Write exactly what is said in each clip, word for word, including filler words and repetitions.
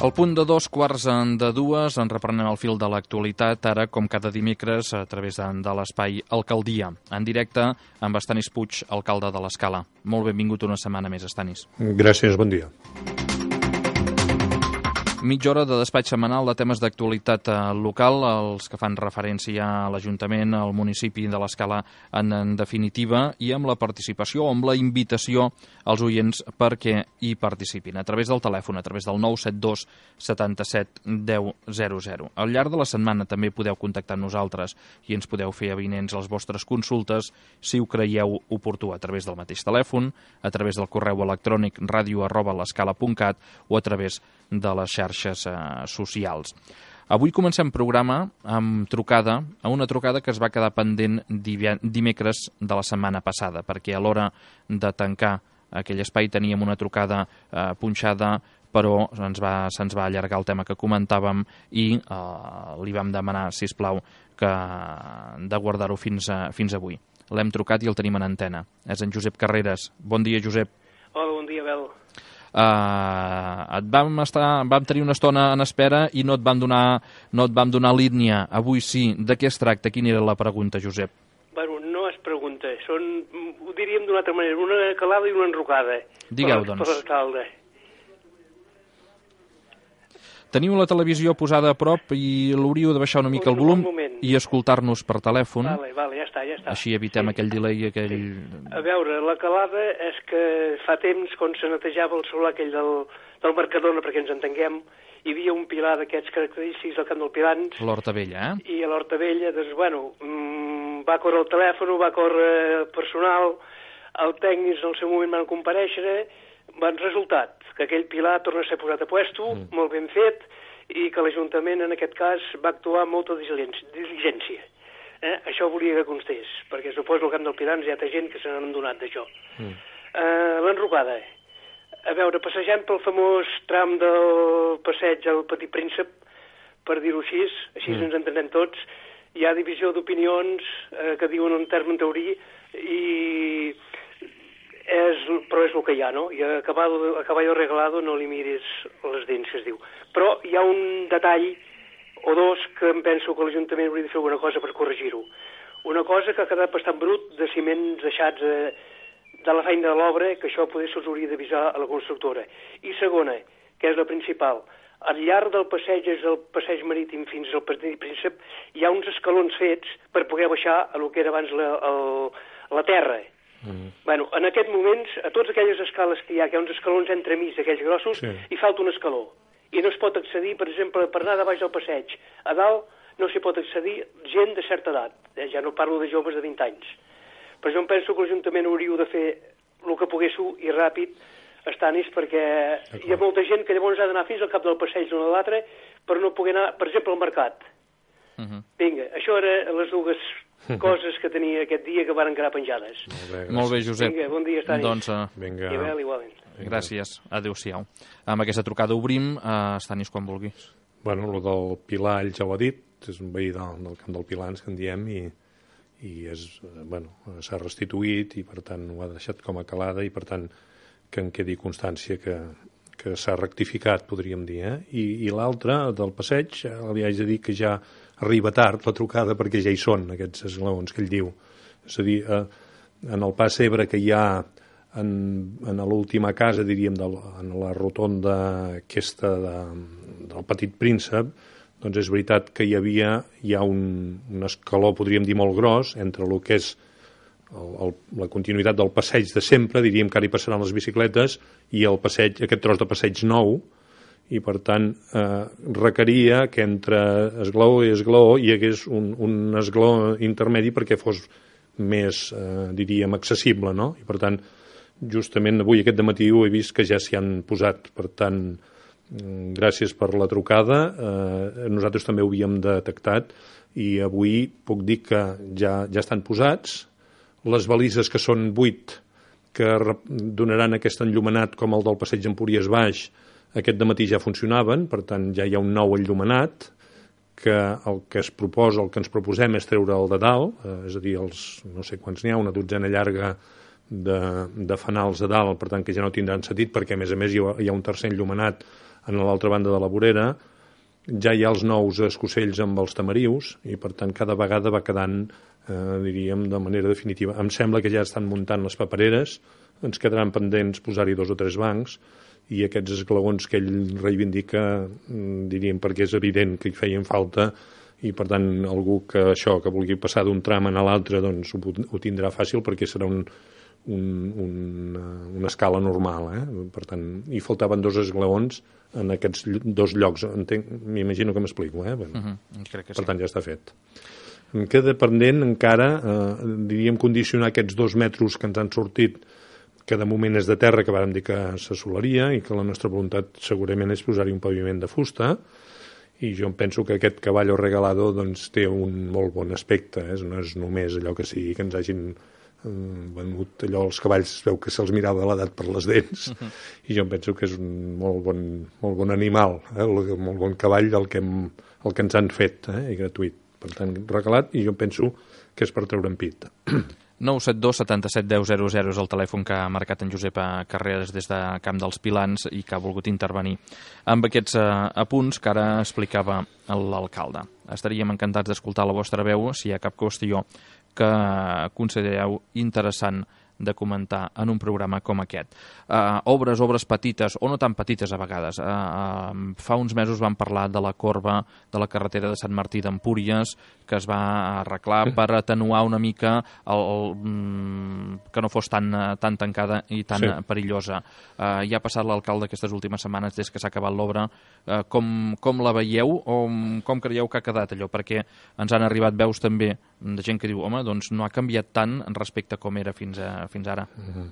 Al punt de dos quarts de dues en reprenem el fil de l'actualitat, ara com cada dimecres a través de l'espai Alcaldia, en directe amb Estanis Puig, alcalde de l'Escala. Molt benvingut una setmana més, Estanis. Gràcies, bon dia. Mitja hora de despatx setmanal de temes d'actualitat local, els que fan referència a l'Ajuntament, al municipi de l'Escala en, en definitiva, i amb la participació, amb la invitació als oients perquè hi participin, a través del telèfon, a través del nou set dos setanta-set deu zero zero. Al llarg de la setmana també podeu contactar amb nosaltres i ens podeu fer avinents les vostres consultes si ho creieu oportú, a través del mateix telèfon, a través del correu electrònic ràdio arroba l'escala punt cat o a través de les xarxes eh, socials. Avui comencem programa amb trucada, a una trucada que es va quedar pendent dimecres de la setmana passada, perquè a l'hora de tancar aquell espai teníem una trucada eh, punxada, però ens va, se'ns va allargar el tema que comentàvem i eh, li vam demanar, sisplau, que de guardar-ho fins, a, fins avui. L'hem trucat i el tenim en antena. És en Josep Carreras. Bon dia, Josep. Hola, bon dia, Abel. Uh, et vam, estar, vam tenir una estona en espera i no et vam donar, no et vam donar línia. Avui sí. De què es tracta? Quina era la pregunta, Josep? Bueno, no es pregunta. Són, ho diríem d'una altra manera, una calada i una enrocada. Digueu, per, doncs. Per l'alcalde. Teniu la televisió posada a prop i l'hauríeu de baixar una mica el volum i escoltar-nos per telèfon. Vale, vale, ja està, ja està. Així evitem sí. aquell delay i aquell... Sí. A veure, la calada és que fa temps, quan se netejava el solar aquell del, del Mercadona, perquè ens entenguem, hi havia un pilar d'aquests característics al Camp del Pilans. L'Horta Vella, eh? I a l'Horta Vella, doncs, bueno, mmm, va córrer el telèfon, va córrer personal, el tècnics en el seu moment van comparèixer, van resultat que aquell pilar torna a ser posat a puesto, mm. molt ben fet, i que l'Ajuntament, en aquest cas, va actuar amb molta diligència. Eh? Això volia que constés, perquè suposo al Camp del Pilans hi ha gent que se n'han donat d'això. Mm. Uh, L'enrocada. A veure, passejant pel famós tram del passeig al Petit Príncep, per dir-ho així, així mm. ens entenem tots, hi ha divisió d'opinions eh, que diuen un terme en teoria, i és, però és el que hi ha, no? I a caballo, a caballo regalado no li mires les dents, que es diu. Però hi ha un detall o dos que em penso que l'Ajuntament hauria de fer alguna cosa per corregir-ho. Una cosa que ha quedat bastant brut de ciments deixats eh, de la feina de l'obra, que això poder se'ls hauria d'avisar a la constructora. I segona, que és la principal, al llarg del passeig, és el passeig marítim fins al Petit Príncep, hi ha uns escalons fets per poder baixar a lo que era abans la, el, la terra. Mm. Bueno, en aquest moments, a totes aquelles escales que hi ha, que hi ha uns escalons entremig d'aquells grossos, sí. hi falta un escaló. I no es pot accedir, per exemple, per anar de baix del passeig. A dalt no s'hi pot accedir gent de certa edat. Eh? Ja no parlo de joves de vint anys. Però jo em penso que l'Ajuntament hauria de fer el que poguéssiu i ràpid, Estanis, perquè hi ha molta gent que llavors ha d'anar fins al cap del passeig d'un a l'altre per no poder anar, per exemple, al mercat. Uh -huh. Vinga, això eren les dues coses que tenia aquest dia que varen quedar penjades. Molt bé, Molt bé Josep. Vinga, bon dia, Estanis. Doncs, uh, Vinga. I Abel, igualment. Gràcies. Adéu-siau. Amb aquesta trucada obrim, uh, Estanis, quan vulguis. Bueno, el del Pilar, ell ja ho ha dit, és un veí del, del Camp del Pilans, que en diem, i, i és, bueno, s'ha restituït i, per tant, ho ha deixat com a calada i, per tant, que en quedi constància que, que s'ha rectificat, podríem dir, eh? I, i l'altre, del passeig, li haig de dir que ja arriba tard la trucada perquè ja hi són aquests esglaons que ell diu. És a dir, eh, en el pas Ebre que hi ha en, en l'última casa, diríem, de, en la rotonda aquesta de, del Petit Príncep, doncs és veritat que hi havia hi ha un, un escaló, podríem dir, molt gros entre el que és el, el, la continuïtat del passeig de sempre, diríem que ara hi passaran les bicicletes, i el passeig, aquest tros de passeig nou, i per tant eh, requeria que entre esglaó i esglaó hi hagués un, un esglaó intermedi perquè fos més, eh, diríem, accessible, no? I per tant, justament avui aquest dematí ho he vist que ja s'hi han posat, per tant, gràcies per la trucada, eh, nosaltres també ho havíem detectat i avui puc dir que ja, ja estan posats, les balises que són vuit, que donaran aquest enllumenat com el del passeig Empúries Baix, aquest dematí ja funcionaven, per tant ja hi ha un nou enllumenat, que el que es proposa, el que ens proposem és treure el de dalt, eh, és a dir, els, no sé quants n'hi ha, una dotzena llarga de, de fanals de dalt, per tant que ja no tindran sentit, perquè a més a més hi ha, hi ha un tercer enllumenat en l'altra banda de la vorera, ja hi ha els nous escocells amb els tamarius i per tant cada vegada va quedant, eh, diríem, de manera definitiva. Em sembla que ja estan muntant les papereres, ens quedaran pendents posar-hi dos o tres bancs i aquests esglaons que ell reivindica, diríem, perquè és evident que hi feien falta i per tant algú que això, que vulgui passar d'un tram a l'altre, doncs ho, ho tindrà fàcil perquè serà un, un, un, una escala normal, eh? Per tant, hi faltaven dos esglaons en aquests dos llocs, m'imagino que m'explico, eh? Bueno, uh-huh. Crec que sí. Per tant ja està fet. Em queda pendent encara, eh, diríem, condicionar aquests dos metres que ens han sortit, que de moment és de terra, que vàrem dir que s'assolaria i que la nostra voluntat segurament és posar-hi un paviment de fusta, i jo em penso que aquest caballo regalado doncs, té un molt bon aspecte, eh? No és només allò que sigui que ens hagin venut allò, els cavalls es veu que se'ls mirava l'edat per les dents, uh-huh. I jo em penso que és un molt bon, molt bon animal, eh? El, molt bon cavall el que, hem, el que ens han fet, eh? I gratuït, per tant regalat, i jo em penso que és per treure en pit. nou set dos setanta-set deu zero zero és el telèfon que ha marcat en Josep Carreras des de Camp dels Pilans i que ha volgut intervenir amb aquests eh, apunts que ara explicava l'alcalde. Estaríem encantats d'escoltar la vostra veu si hi ha cap qüestió que considereu interessant de comentar en un programa com aquest. Uh, obres, obres petites, o no tan petites a vegades. Uh, uh, fa uns mesos vam parlar de la corba de la carretera de Sant Martí d'Empúries, que es va arreglar per atenuar una mica el, el, que no fos tan, tan tancada i tan sí. perillosa. Uh, ja ha passat l'alcalde aquestes últimes setmanes des que s'ha acabat l'obra. Uh, com, com la veieu o com creieu que ha quedat allò? Perquè ens han arribat veus també de gent que diu, home, doncs no ha canviat tant respecte a com era fins a fins ara. Mm-hmm.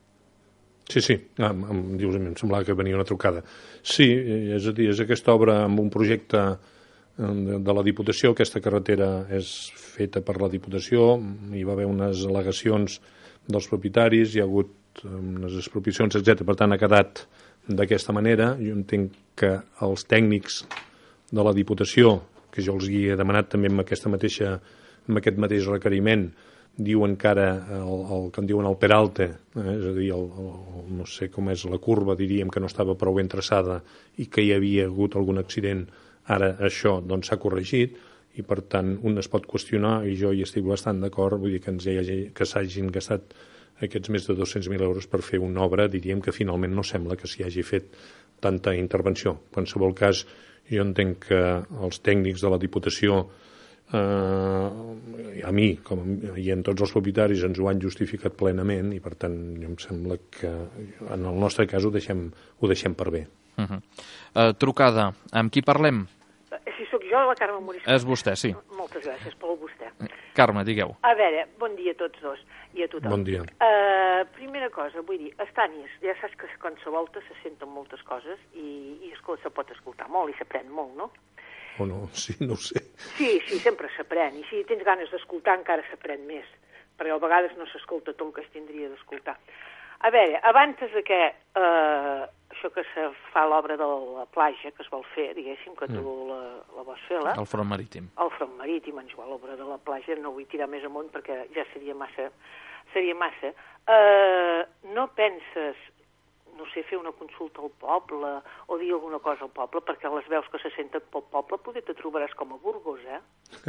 Sí, sí, em, em, dius, em semblava que venia una trucada. Sí, és a dir, és aquesta obra amb un projecte de, de la Diputació, aquesta carretera és feta per la Diputació, hi va haver unes al·legacions dels propietaris, hi ha hagut unes expropiacions, etcètera. Per tant, ha quedat d'aquesta manera. Jo entenc que els tècnics de la Diputació, que jo els hi he demanat també amb, aquesta mateixa, amb aquest mateix requeriment, diuen que ara el, el que en diuen el peralte, eh, és a dir, el, el, no sé com és la curva, diríem que no estava prou ben traçada i que hi havia hagut algun accident, ara això doncs s'ha corregit i per tant un es pot qüestionar i jo hi estic bastant d'acord, vull dir que ens hi hagi, que s'hagin gastat aquests més de dos-cents mil euros per fer una obra, diríem que finalment no sembla que s'hi hagi fet tanta intervenció. En qualsevol cas, jo entenc que els tècnics de la Diputació Uh, a mi com a, i en tots els propietaris ens ho han justificat plenament i per tant jo em sembla que en el nostre cas ho deixem, ho deixem per bé. Uh-huh. uh, Trucada, amb qui parlem? Si sóc jo, la Carme Morisco. És vostè, sí. Moltes gràcies pel vostè. Carme, digueu. A veure, bon dia a tots dos i a tothom. Bon dia. Uh, primera cosa, vull dir, Estànies, ja saps que quan se volta se senten moltes coses i, i escolta, se pot escoltar molt i s'aprèn molt, no? O no, sí, no ho sé. Sí, sí, sempre s'aprèn. I si tens ganes d'escoltar encara s'aprèn més, perquè a vegades no s'escolta tot el que es tindria d'escoltar. A veure, abans de que eh, això que se fa l'obra de la platja, que es vol fer, diguéssim, que tu mm. la, la vols fer, la? El front marítim. El front marítim, en igual l'obra de la platja, no vull tirar més amunt perquè ja seria massa. Seria massa. Eh, no penses... no sé, fer una consulta al poble o dir alguna cosa al poble, perquè les veus que se senten pel poble poder te trobaràs com a Burgos, eh?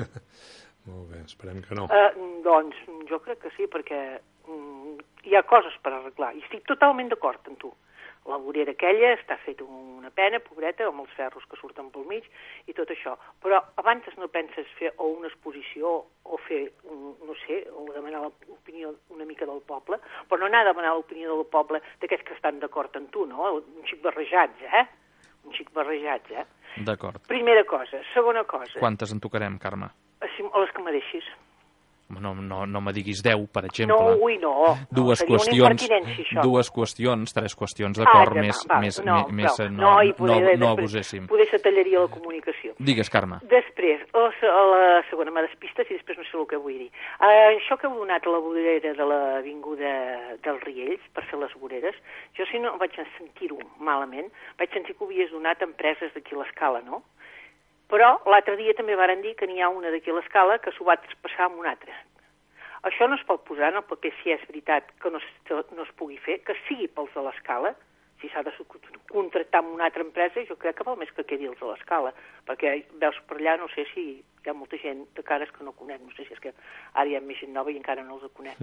Molt bé, esperem que no. Uh, doncs jo crec que sí, perquè um, hi ha coses per arreglar, i estic totalment d'acord amb tu. La vorera aquella està feta una pena, pobreta, amb els ferros que surten pel mig i tot això. Però abans no penses fer o una exposició o fer, un, no sé, o demanar l'opinió una mica del poble, però no anar a demanar l'opinió del poble d'aquests que estan d'acord amb tu, no? Un xic barrejats, eh? Un xic barrejats, eh? D'acord. Primera cosa. Segona cosa. Quantes en tocarem, Carme? O les que me deixis. No, no, no me diguis deu, per exemple. No, ui, no. Dues no, qüestions, això. dues qüestions, tres qüestions d'acord, ah, més, va, més, no, més, no, no, no, no, poder, no després, abuséssim. Poder se tallaria la comunicació. Digues, Carme. Després, la, la segona m'ha despistat i després no sé el que vull dir. Uh, això que heu donat a la vorera de l'avinguda dels Riells, per fer les voreres, jo si no vaig sentir-ho malament, vaig sentir que ho havies donat a empreses d'aquí a l'Escala, no? Però l'altre dia també varen dir que n'hi ha una d'aquí a l'Escala que s'ho va traspassar amb una altra. Això no es pot posar en el paper si és veritat que no es, no es pugui fer, que sigui pels de l'Escala, si s'ha de contractar amb una altra empresa, jo crec que val més que quedi els a l'Escala, perquè veus per allà, no sé si hi ha molta gent de cares que no conec, no sé si és que ara hi ha més gent nova i encara no els conec.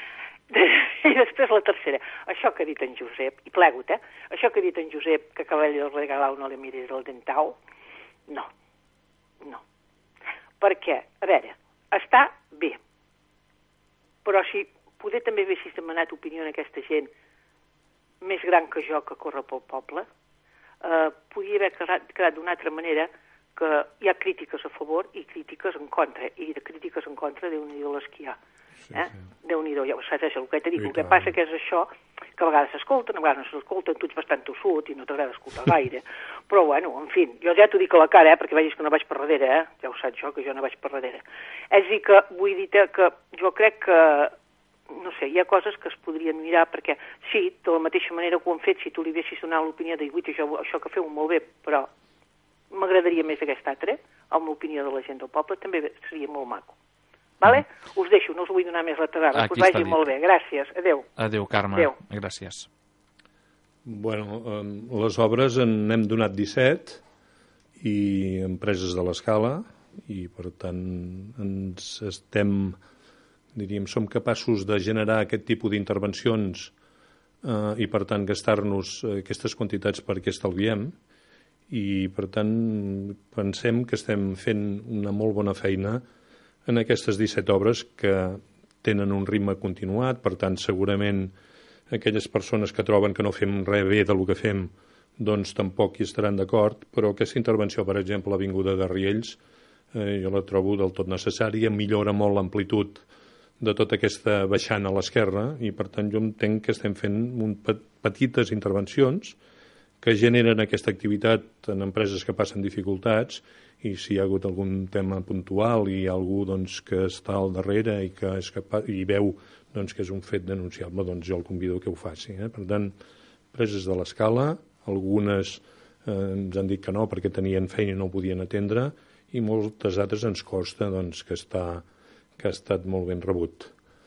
I després la tercera, això que ha dit en Josep, i plegut, eh? Això que ha dit en Josep, que Cavall del Regalau no li miris el dentau, no, no. Perquè, a veure, està bé, però si poder també haguessis demanat opinió a aquesta gent més gran que jo que corre pel poble, eh, podia haver quedat, quedat d'una altra manera que hi ha crítiques a favor i crítiques en contra, i de crítiques en contra Déu-n'hi-do les que hi ha. Sí, eh? sí. Déu-n'hi-do, ja ho saps, el que t'he dit, el que passa que és això, que a vegades s'escolten, a vegades no s'escolten, tu ets bastant tossut i no t'agrada escoltar gaire, però bueno, en fi, jo ja t'ho dic a la cara, eh, perquè vegis que no vaig per darrere, eh? Ja ho saps jo, que jo no vaig per darrere. És a dir que vull dir que jo crec que no sé, hi ha coses que es podrien mirar, perquè sí, de la mateixa manera que ho han fet, si tu li haguessis donat l'opinió de dir, això, això que feu molt bé, però m'agradaria més aquest altre, amb l'opinió de la gent del poble, també seria molt maco. Vale? Mm. Us deixo, no us vull donar més la tarda, us vagi molt bé. Gràcies, adeu. Adeu, Carme. Adeu. Gràcies. Bueno, les obres en n'hem donat disset i empreses de l'Escala, i per tant ens estem... diríem, som capaços de generar aquest tipus d'intervencions eh, i, per tant, gastar-nos aquestes quantitats perquè estalviem, i, per tant, pensem que estem fent una molt bona feina en aquestes disset obres que tenen un ritme continuat. Per tant, segurament aquelles persones que troben que no fem res bé del que fem, doncs tampoc hi estaran d'acord, però aquesta intervenció, per exemple, a l'Avinguda de Riells, eh, jo la trobo del tot necessària, millora molt l'amplitud de tota aquesta baixant a l'esquerra, i per tant jo entenc que estem fent un petites intervencions que generen aquesta activitat en empreses que passen dificultats, i si hi ha hagut algun tema puntual i hi ha algú doncs, que està al darrere i que és capaç, i veu doncs, que és un fet denunciable, doncs jo el convido que ho faci. Eh? Per tant, empreses de l'Escala, algunes eh, ens han dit que no perquè tenien feina i no ho podien atendre, i moltes altres ens costa doncs, que està que ha estat molt ben rebut.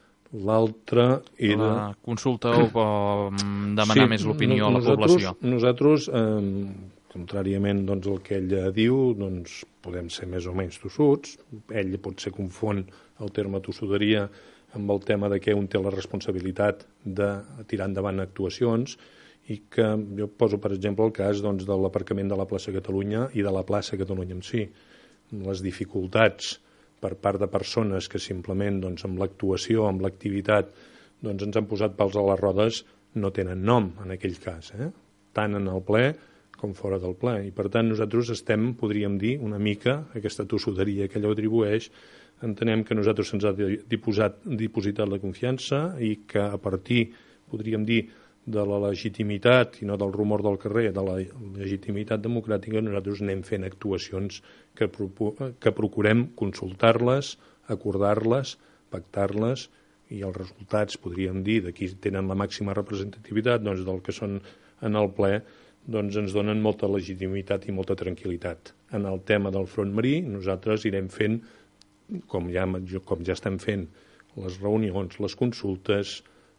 L'altre era... La consulta o, o demanar sí, més l'opinió a la població. Nosaltres, eh, contràriament doncs, al que ella diu, doncs, podem ser més o menys tossuts. Ell potser confon el terme tossuderia amb el tema de que un té la responsabilitat de tirar endavant actuacions, i que jo poso, per exemple, el cas doncs, de l'aparcament de la plaça Catalunya i de la plaça Catalunya en si. Les dificultats per part de persones que simplement doncs, amb l'actuació, amb l'activitat, doncs, ens han posat pals a les rodes, no tenen nom en aquell cas, eh? Tant en el ple com fora del ple. I per tant nosaltres estem, podríem dir, una mica, aquesta tossuderia que ella atribueix, entenem que nosaltres se'ns ha dipositat, dipositat la confiança i que a partir, podríem dir, de la legitimitat i no del rumor del carrer, de la legitimitat democràtica, nosaltres anem fent actuacions que, que procurem consultar-les, acordar-les, pactar-les, i els resultats, podríem dir, de qui tenen la màxima representativitat, doncs del que són en el ple, doncs ens donen molta legitimitat i molta tranquil·litat. En el tema del front marí, nosaltres irem fent, com ja, com ja estem fent, les reunions, les consultes,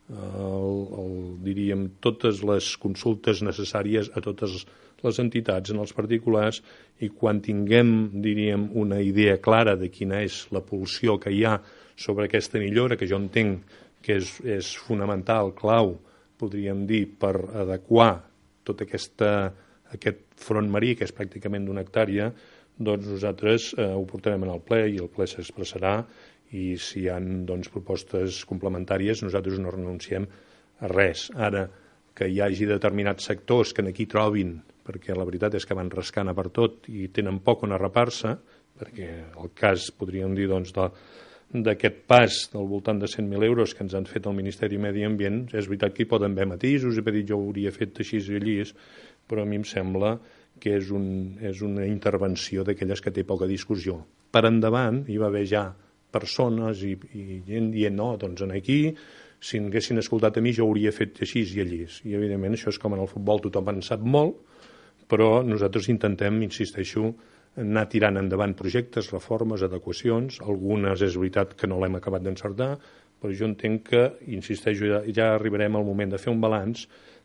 El, el, diríem, totes les consultes necessàries a totes les entitats, en els particulars, i quan tinguem, diríem, una idea clara de quina és la pulsió que hi ha sobre aquesta millora, que jo entenc que és, és fonamental, clau, podríem dir, per adequar tot aquesta, aquest front marí, que és pràcticament d'una hectàrea, doncs nosaltres eh, ho portarem en el ple i el ple s'expressarà, i si hi ha doncs, propostes complementàries, nosaltres no renunciem a res. Ara, que hi hagi determinats sectors que aquí trobin, perquè la veritat és que van rascant a per tot i tenen poc on arrapar-se, perquè el cas, podríem dir, doncs, d'aquest pas del voltant de cent mil euros que ens han fet el Ministeri de Medi Ambient, és veritat que hi poden haver matisos, he dit jo ho hauria fet així i allí, però a mi em sembla que és, un, és una intervenció d'aquelles que té poca discussió. Per endavant hi va haver ja persones i, i gent dient no, doncs aquí, si n'haguessin escoltat a mi jo hauria fet així i allí. I evidentment això és com en el futbol, tothom en sap molt, però nosaltres intentem, insisteixo, anar tirant endavant projectes, reformes, adequacions. Algunes és veritat que no l'hem acabat d'encertar, però jo entenc que, insisteixo, ja, ja arribarem al moment de fer un balanç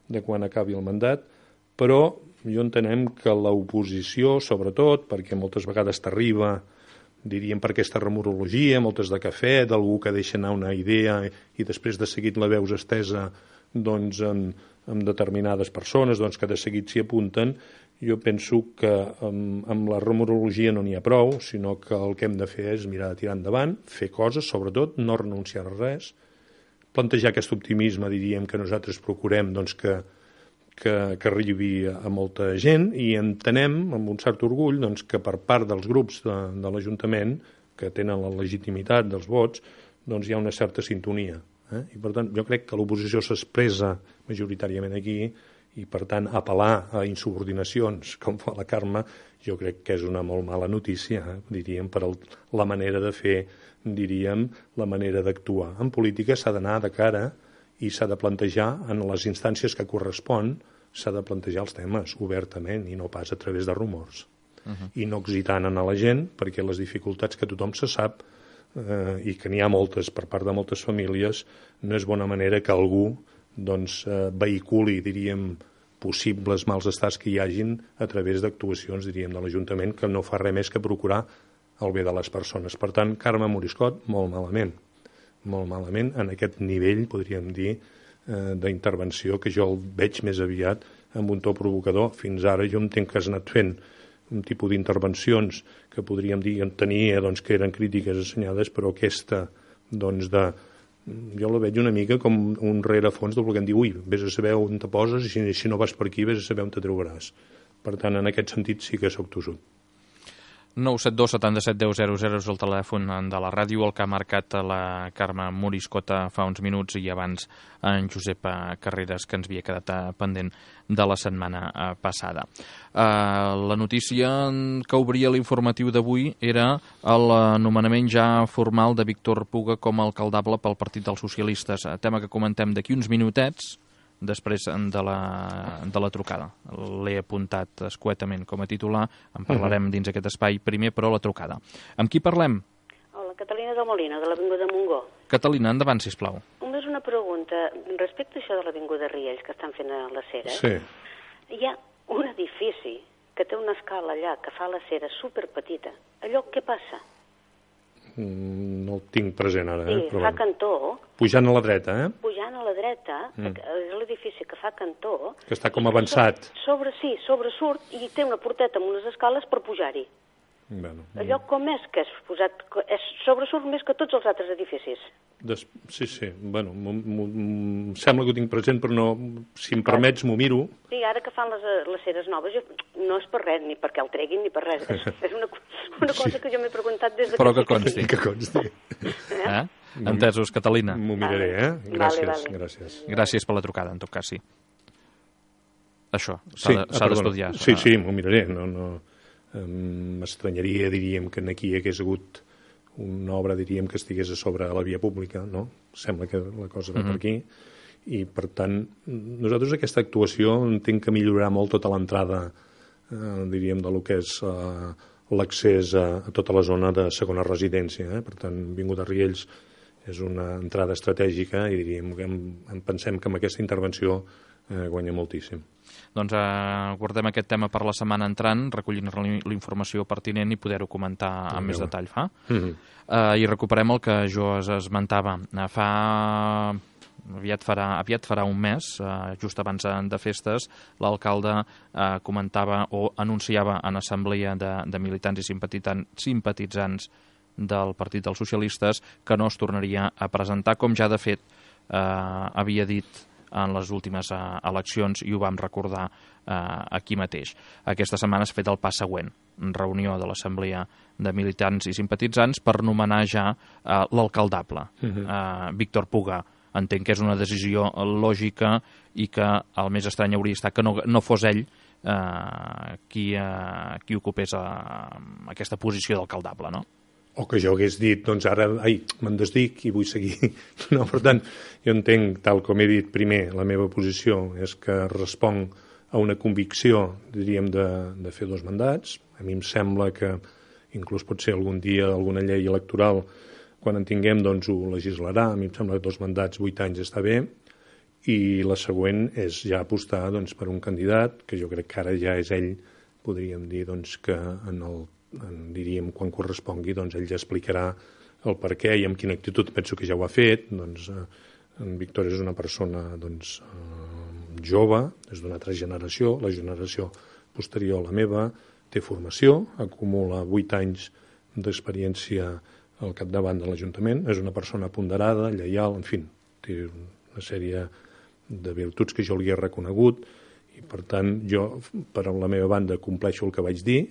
de quan acabi el mandat, però jo entenem que l'oposició, sobretot, perquè moltes vegades t'arriba, diríem, per aquesta rumorologia, moltes de cafè, d'algú que deixa anar una idea i després de seguit la veus estesa doncs, en, en determinades persones doncs, que de seguit s'hi apunten. Jo penso que amb, amb la rumorologia no n'hi ha prou, sinó que el que hem de fer és mirar de tirar endavant, fer coses, sobretot, no renunciar a res, plantejar aquest optimisme, diríem, que nosaltres procurem doncs, que, que, que arribi a molta gent, i entenem, amb un cert orgull, doncs, que per part dels grups de, de l'Ajuntament, que tenen la legitimitat dels vots, doncs hi ha una certa sintonia. Eh? I per tant, jo crec que l'oposició s'expressa majoritàriament aquí, i per tant apel·lar a insubordinacions com fa la Carme jo crec que és una molt mala notícia, eh? diríem, per el, la manera de fer, diríem, la manera d'actuar. En política s'ha d'anar de cara i s'ha de plantejar en les instàncies que correspon, s'ha de plantejar els temes obertament i no pas a través de rumors. Uh-huh. I no excitant a la gent, perquè les dificultats que tothom se sap eh, i que n'hi ha moltes per part de moltes famílies, no és bona manera que algú doncs, eh, vehiculi, diríem, possibles mals estats que hi hagin a través d'actuacions, diríem, de l'Ajuntament, que no fa res més que procurar el bé de les persones. Per tant, Carme Moriscot, molt malament, molt malament, en aquest nivell, podríem dir, eh, d'intervenció, que jo el veig més aviat amb un to provocador. Fins ara jo entenc que has anat fent un tipus d'intervencions que podríem dir, tenia, doncs, que eren crítiques assenyades, però aquesta, doncs, de jo la veig una mica com un rerefons del que em diu, ui, vés a saber on te poses i si, si no vas per aquí vés a saber on te trobaràs. Per tant, en aquest sentit sí que soc tossut. nou set dos setanta-set deu zero zero és el telèfon de la ràdio, el que ha marcat la Carme Moriscota fa uns minuts i abans en Josep Carreras, que ens havia quedat pendent de la setmana passada. Uh, la notícia que obria l'informatiu d'avui era l'anomenament ja formal de Víctor Puga com a alcaldable pel Partit dels Socialistes, tema que comentem d'aquí uns minutets, després de la, de la trucada. L'he apuntat escuetament com a titular, en parlarem dins aquest espai primer, però la trucada. Amb qui parlem? Hola, Catalina de Molina, de l'Avinguda Montgó. Catalina, endavant, sisplau. Només una pregunta. Respecte a això de l'Avinguda Riells, que estan fent a la cera, sí. Hi ha un edifici que té una escala allà, que fa la cera superpetita. Allò què passa? No el tinc present ara. Sí, eh? Però fa bueno. cantó. Pujant a la dreta, eh? Pujant a la dreta, mm. és l'edifici que fa cantó. Que està com avançat. Sobre, sí, sobresurt i té una porteta amb unes escales per pujar-hi. Bueno, Allò com és que és posat... És sobresurt més que tots els altres edificis. Des... Sí, sí. Bueno, em sembla que ho tinc present, però no, si em permets m'ho miro. Sí, ara que fan les, les ceres noves, jo, no és per res, ni perquè el treguin, ni per res. És, és una, una cosa sí. que jo m'he preguntat des de... Però que consti. Que consti. Eh? eh? Entesos, Catalina. M'ho miraré, eh? Gràcies, vale, vale. gràcies. Gràcies per la trucada, en tot cas, sí. Això, s'ha sí, d'estudiar. Sí, sí, m'ho miraré. No, no, m'estranyaria, diríem, que aquí hagués hagut una obra, diríem, que estigués a sobre de la via pública, no? Sembla que la cosa va mm-hmm. per aquí. I, per tant, nosaltres aquesta actuació entenc que millorarà molt tota l'entrada, eh, diríem, de lo que és eh, l'accés a, a tota la zona de segona residència. Eh? Per tant, Avinguda Riells és una entrada estratègica i diríem que en, en pensem que amb aquesta intervenció eh, guanya moltíssim. Doncs eh, guardem aquest tema per la setmana entrant, recollint la informació pertinent i poder-ho comentar amb més detall, fa? Mm-hmm. eh, I recuperem el que jo es esmentava. Eh, fa... Aviat farà, aviat farà un mes, eh, just abans de festes, l'alcalde eh, comentava o anunciava en assemblea de, de militants i simpatitzants del Partit dels Socialistes que no es tornaria a presentar, com ja de fet eh, havia dit en les últimes eh, eleccions, i ho vam recordar eh, aquí mateix. Aquesta setmana s'ha fet el pas següent, reunió de l'assemblea de militants i simpatitzants per nomenar ja eh, l'alcaldable, uh-huh. eh, Víctor Puga. Entenc que és una decisió lògica i que el més estrany hauria estat que no, no fos ell eh, qui, eh, qui ocupés eh, aquesta posició d'alcaldable, no? O que jo hagués dit, doncs ara, ai, me'n desdic i vull seguir. No, per tant, jo entenc, tal com he dit primer, la meva posició és que responc a una convicció, diríem, de, de fer dos mandats. A mi em sembla que inclús pot ser algun dia alguna llei electoral, quan en tinguem, doncs ho legislarà. A mi em sembla que dos mandats, vuit anys, està bé, i la següent és ja apostar doncs, per un candidat, que jo crec que ara ja és ell, podríem dir doncs, que en el, en, diríem, quan correspongui, doncs, ell ja explicarà el per què i amb quina actitud, penso que ja ho ha fet. Doncs, eh, en Víctor és una persona doncs, eh, jove, és d'una altra generació, la generació posterior a la meva, té formació, acumula vuit anys d'experiència al capdavant de l'Ajuntament, és una persona ponderada, lleial, en fi, té una sèrie de virtuts que jo li he reconegut i, per tant, jo, per la meva banda, compleixo el que vaig dir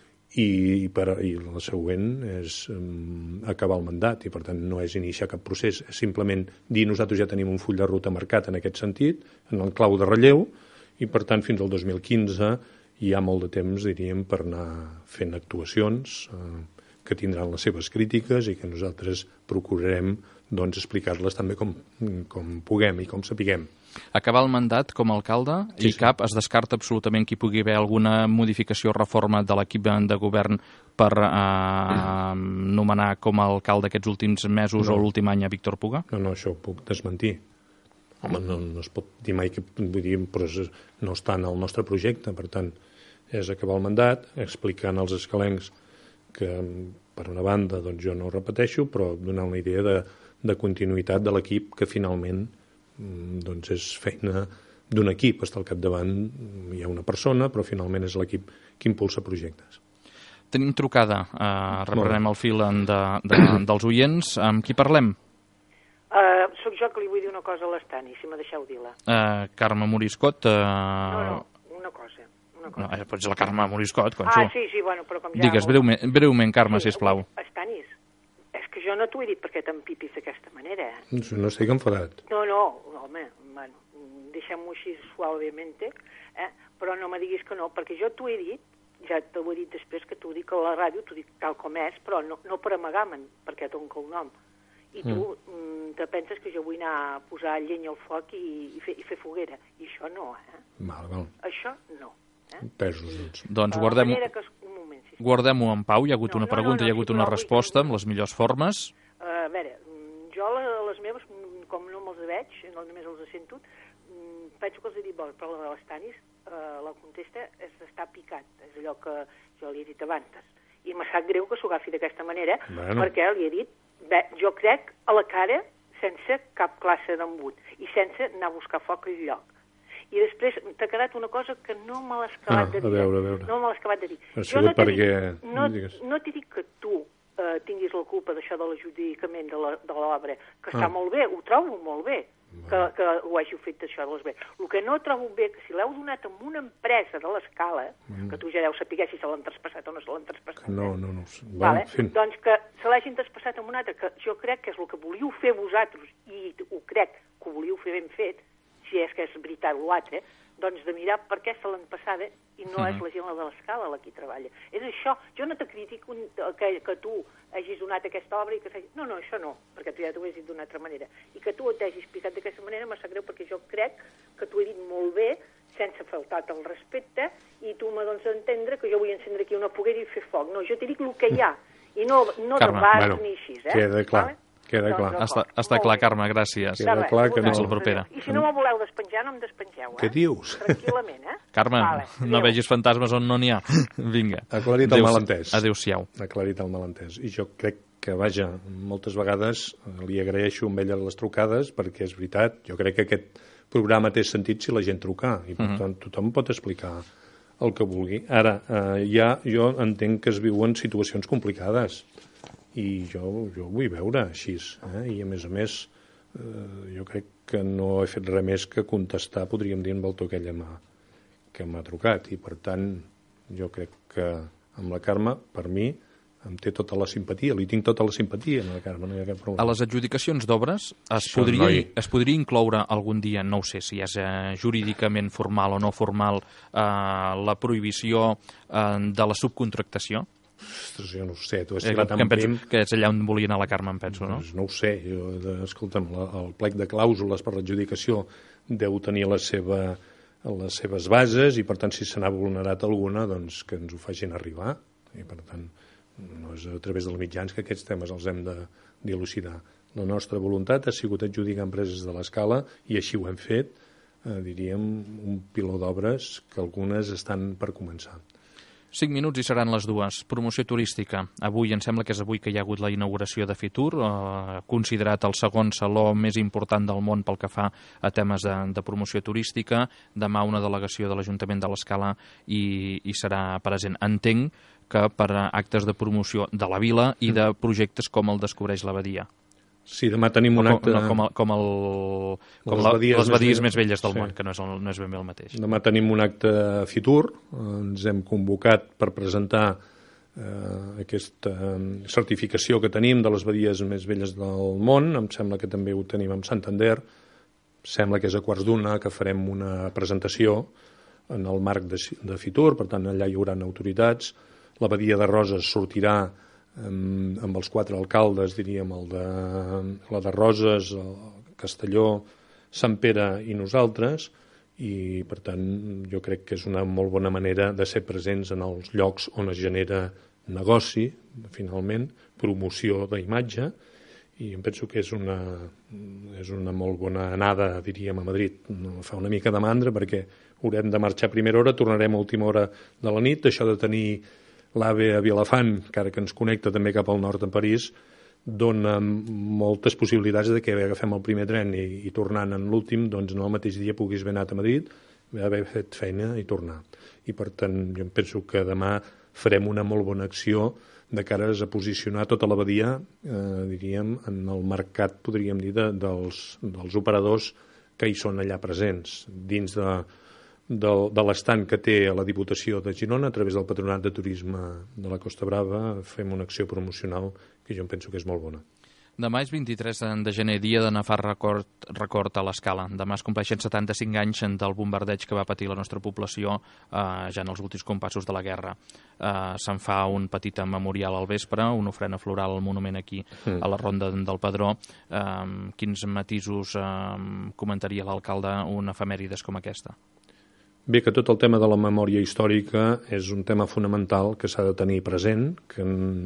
i, per, i la següent és um, acabar el mandat i, per tant, no és iniciar cap procés, és simplement dir nosaltres ja tenim un full de ruta marcat en aquest sentit, en el clau de relleu, i, per tant, fins al dos mil quinze hi ha molt de temps, diríem, per anar fent actuacions eh, que tindran les seves crítiques i que nosaltres procurarem doncs, explicar-les també com, com puguem i com sapiguem. Acabar el mandat com a alcalde sí, i cap, es descarta absolutament que hi pugui haver alguna modificació o reforma de l'equip de govern per eh, nomenar com a alcalde aquests últims mesos no. o l'últim any a Víctor Puga? No, no, això ho puc desmentir. Home, no, no es pot dir mai que dir, però no està en el nostre projecte, per tant, és acabar el mandat, explicant als escalencs que, per una banda, doncs jo no ho repeteixo, però donar una idea de, de continuïtat de l'equip que finalment doncs és feina d'un equip, està al capdavant, hi ha una persona, però finalment és l'equip que impulsa projectes. Tenim trucada, eh, reprenem el fil de, de, dels oients. Amb qui parlem? Uh, soc jo que li vull dir una cosa a l'Estani, si me deixeu dir-la. Uh, Carme Moriscot. Uh... No, no, una cosa. Una cosa. No, pots la Carme Moriscot, quan Ah, sí, sí, bueno, però com ja... Digues, breument, breument Carme, sí, sisplau. Estanis, és que jo no t'ho he dit perquè t'empipis d'aquesta manera. No estic enfadat. No, no, home, bueno, deixem-ho així suaument, eh? Però no me diguis que no, perquè jo t'ho he dit, ja t'ho he dit després que t'ho dic a la ràdio, t'ho dic tal com és, però no, no per amagar-me'n, perquè tonca el nom. I tu mm. te penses que jo vull anar a posar llenya al foc i, i, fer, i fer foguera. I això no, eh? Val, val. Això no. Eh? Pesos, doncs. Doncs guardem-ho que... moment, sí. guardem en pau. Hi ha hagut no, una no, pregunta, no, no, hi ha hagut sí, una però, resposta que... amb les millors formes. Uh, a veure, jo les meves, com no me'ls veig, no només els sento, penso que els he dit, bon, però la de l'Estanis, uh, la contesta és d'estar picat. És allò que jo li he dit abans. I me sap greu que s'ho agafi d'aquesta manera, bueno. perquè li he dit, bé, jo crec a la cara sense cap classe d'embut i sense anar a buscar foc al lloc. I després t'ha quedat una cosa que no me l'has acabat ah, de dir. A veure, a veure. No me l'has acabat de dir. Ha sigut no perquè... No, no t'he dit que tu eh, tinguis la culpa d'això de l'adjudicament de l'obra, que està ah. molt bé, ho trobo molt bé, que, que ho hàgiu fet això de les bé. El que no trobo bé, que si l'heu donat a una empresa de l'escala, mm. que tu ja deus saber si se l'han traspassat o no se l'han traspassat. No, no, no. Vale? Doncs que se l'hagin traspassat amb un altre, que jo crec que és el que volíeu fer vosaltres, i ho crec que ho volíeu fer ben fet, si és que és veritat l'altre, doncs de mirar per què se l'han passada i no és la gent de l'escala la qui treballa. És això. Jo no te critico que, que tu hagis donat aquesta obra i que s'hagi... No, no, això no, perquè tu ja t'ho has dit d'una altra manera. I que tu t'hagis explicat d'aquesta manera me sap greu perquè jo crec que t'ho he dit molt bé, sense faltar-te el respecte, i tu m'ha doncs d'entendre que jo vull encendre aquí una foguera i fer foc. No, jo t'he dit el que hi ha, i no, no Carme, de bars bueno, ni així, eh? Queda clar. Vale? Queda clar. Doncs, està està clar, Carme, gràcies. Queda clar que no. Fins la propera. I si no me voleu despenjar, no em despengeu, eh? Què dius? Tranquil·lament, eh? Carme, vale, no vegis fantasmes on no n'hi ha. Vinga. Aclarit el malentès. Adéu-siau. Aclarit el malentès. I jo crec que, vaja, moltes vegades li agraeixo amb ella les trucades, perquè és veritat, jo crec que aquest programa té sentit si la gent truca, i per uh -huh. tant tothom pot explicar el que vulgui. Ara, eh, ja jo entenc que es viuen situacions complicades, i jo, jo ho vull veure així, eh? I a més a més eh, jo crec que no he fet res més que contestar, podríem dir, amb el to que ella m'ha que m'ha trucat, i per tant jo crec que amb la Carme, per mi, em té tota la simpatia, li tinc tota la simpatia a la Carme, no hi ha cap problema. A les adjudicacions d'obres es, podria, no es podria incloure algun dia, no ho sé si és eh, jurídicament formal o no formal, eh, la prohibició eh, de la subcontractació? Ostres, jo no ho sé, tu has eh, tirat amb penso, prim... Que és allà on volia anar la Carme, em penso, no? Doncs no ho sé, jo, de, escolta'm, la, el plec de clàusules per l'adjudicació deu tenir la seva, les seves bases, i per tant si se n'ha vulnerat alguna, doncs que ens ho facin arribar, i per tant no és a través dels mitjans que aquests temes els hem de dilucidar. La nostra voluntat ha sigut adjudicar empreses de l'escala i així ho hem fet, eh, diríem, un piló d'obres que algunes estan per començar. Cinc minuts i seran les dues. Promoció turística. Avui, em sembla que és avui que hi ha hagut la inauguració de Fitur, eh, considerat el segon saló més important del món pel que fa a temes de, de promoció turística. Demà una delegació de l'Ajuntament de l'Escala i, i serà present. Entenc que per a actes de promoció de la vila i de projectes com el Descobreix la Badia. Sí, demà tenim un acte... No, com, el, com, el, com les, la, badies les badies més, més velles del sí. món, que no és, el, no és ben bé el mateix. Demà tenim un acte a Fitur, ens hem convocat per presentar eh, aquesta certificació que tenim de les badies més velles del món. Em sembla que també ho tenim amb Santander. Sembla que és a quarts d'una que farem una presentació en el marc de, de Fitur, per tant allà hi haurà autoritats. La badia de Roses sortirà amb, amb els quatre alcaldes, diríem, el de, la de Roses, el Castelló, Sant Pere i nosaltres, i per tant jo crec que és una molt bona manera de ser presents en els llocs on es genera negoci, finalment, promoció d'imatge, i em penso que és una, és una molt bona anada, diríem, a Madrid. No fa una mica de mandra perquè haurem de marxar a primera hora, tornarem a última hora de la nit, això de tenir l'AVE a Vilafant, encara que ens connecta també cap al nord a París, dona moltes possibilitats de que agafem el primer tren i, i tornant en l'últim, doncs en el mateix dia puguis haver anat a Madrid, haver fet feina i tornar. I per tant, jo penso que demà farem una molt bona acció de cara a posicionar tota la badia, eh, diríem, en el mercat, podríem dir, de, dels, dels operadors que hi són allà presents, dins de de, de l'estant que té a la Diputació de Girona, a través del Patronat de Turisme de la Costa Brava, fem una acció promocional que jo em penso que és molt bona. Demà és vint-i-tres de gener, dia de Nafar record, record a l'Escala. Demà es compleixen setanta-cinc anys del bombardeig que va patir la nostra població eh, ja en els últims compassos de la guerra. Eh, se'n fa un petit memorial al vespre, una ofrena floral al monument aquí mm. a la Ronda del Pedró. Eh, quins matisos eh, comentaria l'alcalde una efemèrides com aquesta? Bé, que tot el tema de la memòria històrica és un tema fonamental que s'ha de tenir present, que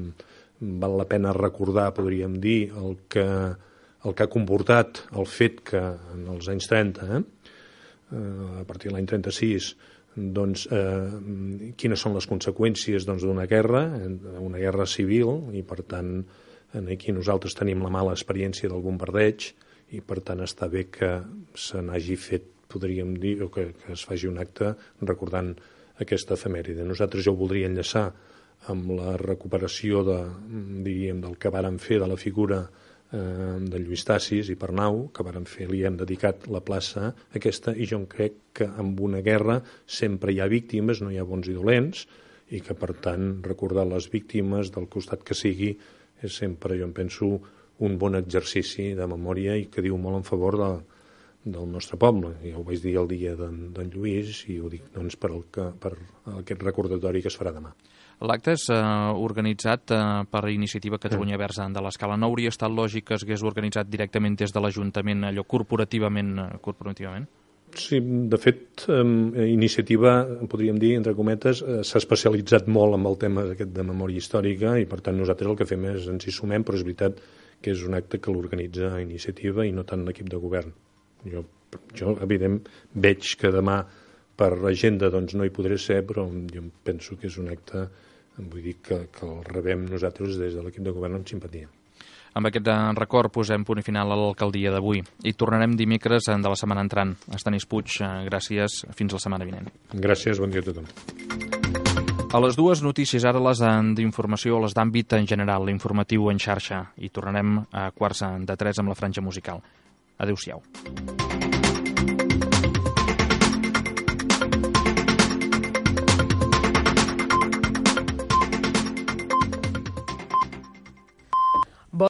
val la pena recordar, podríem dir, el que, el que ha comportat el fet que en els anys trenta, eh, a partir de l'any trenta-sis, doncs, eh, quines són les conseqüències doncs, d'una guerra, una guerra civil, i per tant aquí nosaltres tenim la mala experiència del bombardeig, i per tant està bé que se n'hagi fet, podríem dir, o que, que es faci un acte recordant aquesta efemèride. Nosaltres ja ho voldria enllaçar amb la recuperació de, diríem, del que vàrem fer de la figura eh, de Lluís Tassis i Pernau, que vàrem fer, li hem dedicat la plaça aquesta, i jo crec que en una guerra sempre hi ha víctimes, no hi ha bons i dolents, i que per tant recordar les víctimes del costat que sigui és sempre, jo em penso, un bon exercici de memòria i que diu molt en favor de, del nostre poble. Ja ho vaig dir el dia d'en Lluís i ho dic doncs, per, el que, per aquest recordatori que es farà demà. L'acte és eh, organitzat eh, per Iniciativa Catalunya Verds de l'Escala. No hauria estat lògic que es hagués organitzat directament des de l'Ajuntament, allò corporativament? corporativament? Sí, de fet, eh, Iniciativa, podríem dir, entre cometes, eh, s'ha especialitzat molt en el tema aquest de memòria històrica i per tant nosaltres el que fem és ens hi sumem, però és veritat que és un acte que l'organitza Iniciativa i no tant l'equip de govern. Jo, jo evident, veig que demà per agenda doncs, no hi podré ser, però jo penso que és un acte, vull dir, que, que el rebem nosaltres des de l'equip de govern amb simpatia. Amb aquest record posem punt i final a l'alcaldia d'avui i tornarem dimecres de la setmana entrant. Estanis Puig, gràcies. Fins la setmana vinent. Gràcies, bon dia a tothom. A les dues notícies, ara les d'informació, les d'àmbit en general, l'informatiu en xarxa. I tornarem a quarts de tres amb la franja musical. Adéu-siau.